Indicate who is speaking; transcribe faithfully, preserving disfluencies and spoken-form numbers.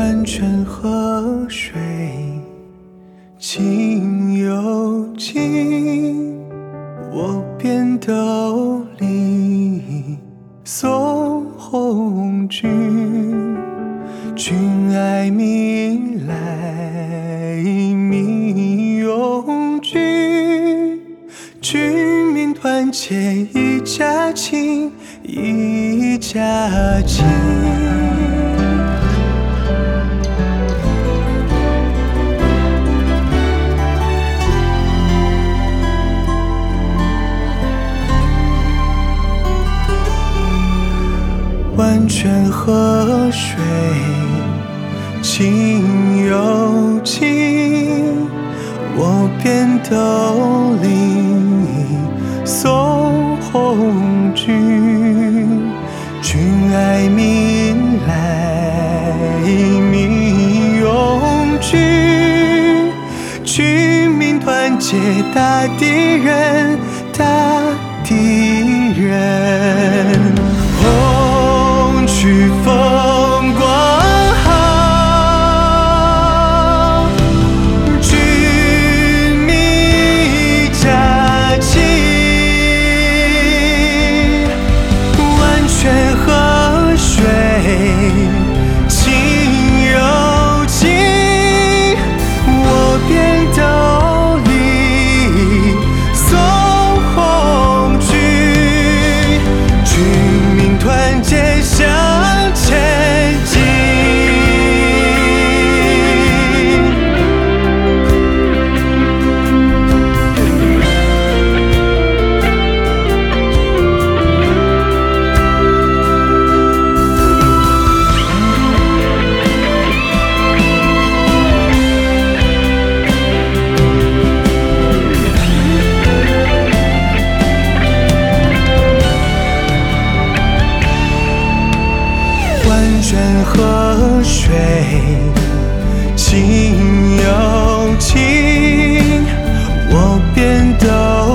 Speaker 1: 完全河水清又静，我便兜里送红军。君爱民来，民拥军，军民团结一家亲，一家亲。完全河水清又静，我便兜里送红军。君爱民来，民拥军，军民团结打敌人，打敌人。红旗风光好，军民一家亲，完全河水清又静，我便兜里送红军，军民团结向前进。完全河水清又静，我便兜